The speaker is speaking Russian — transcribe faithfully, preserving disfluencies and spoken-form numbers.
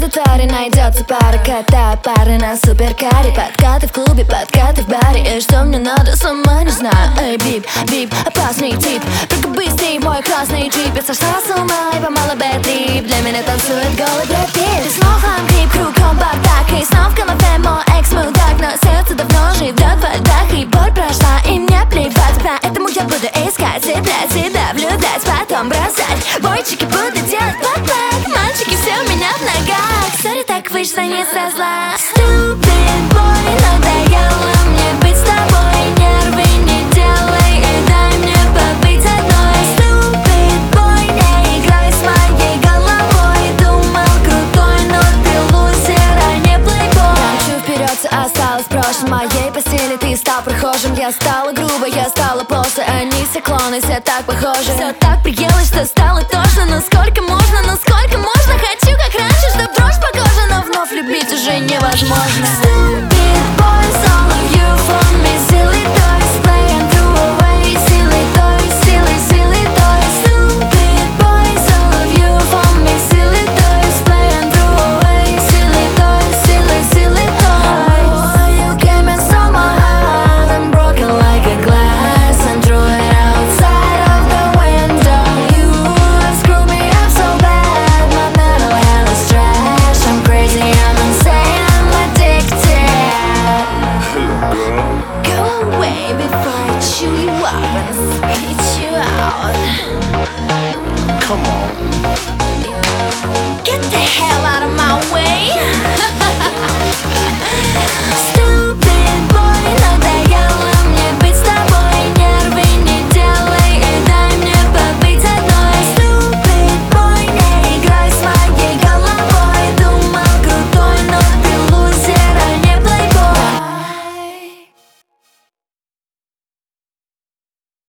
этой твари найдется пара. Катаю пары на суперкаре. Подкаты в клубе, подкаты в баре. И что мне надо, сама не знаю. Эй, бип, бип, опасный тип. Только быстрей мой красный джип. Я сошла с ума и поймала бэд-трип. Для меня танцует голый Брэд Питт. И снова хам-крип, кругом бардак. И снова в голове мой экс-мудак. Но сердце давно живет во льдах. И боль прошла, и мне плевать. Поэтому я буду искать и для тебя влюблять, потом бросать. Бойчики буду делать пак-пак. Мальчики, все у меня в ногах. Сори, так вышло не со зла. Stupid boy, надоело мне быть с тобой. Нервы не делай и дай мне побыть одной. Stupid boy, не играй с моей головой. Думал крутой, но ты лузер, а не плейбой. Раньше вперед, все осталось в прошлом. Моей постели ты стал прохожим. Я стала грубой, я стала после. Они все клоны, все так похожи. Все так приелось, что стало тошно. Но сколько можно, но сколько можно. Хочу как раньше, чтоб дрожь по коже. Но вновь любить уже невозможно. Stupid boys, all of you for me. Silly toys, playing through away. Silly toys, silly, silly toys. Stupid boys, all of you for me. Silly toys, playing through away. Silly toys, silly, silly toys. Oh, you came and stole my heart and broke it like a glass and threw it outside of the window. You have screwed me up so bad. My mental health is trash. I'm crazy, I'm insane, I'm addicted. Go away before I chew you up and spit you out. Come on. Get the hell out of my way.